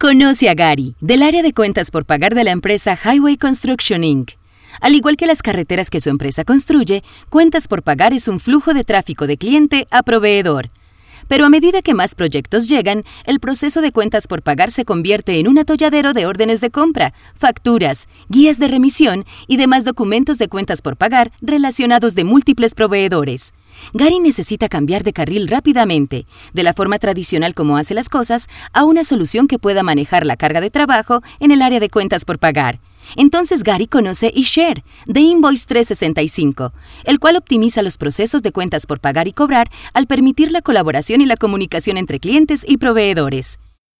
Conoce a Gary, del área de cuentas por pagar de la empresa Highway Construction Inc. Al igual que las carreteras que su empresa construye, cuentas por pagar es un flujo de tráfico de cliente a proveedor. Pero a medida que más proyectos llegan, el proceso de cuentas por pagar se convierte en un atolladero de órdenes de compra, facturas, guías de remisión y demás documentos de cuentas por pagar relacionados de múltiples proveedores. Gary necesita cambiar de carril rápidamente, de la forma tradicional como hace las cosas, a una solución que pueda manejar la carga de trabajo en el área de cuentas por pagar. Entonces Gary conoce eShare, de Invoice 365, el cual optimiza los procesos de cuentas por pagar y cobrar al permitir la colaboración y la comunicación entre clientes y proveedores.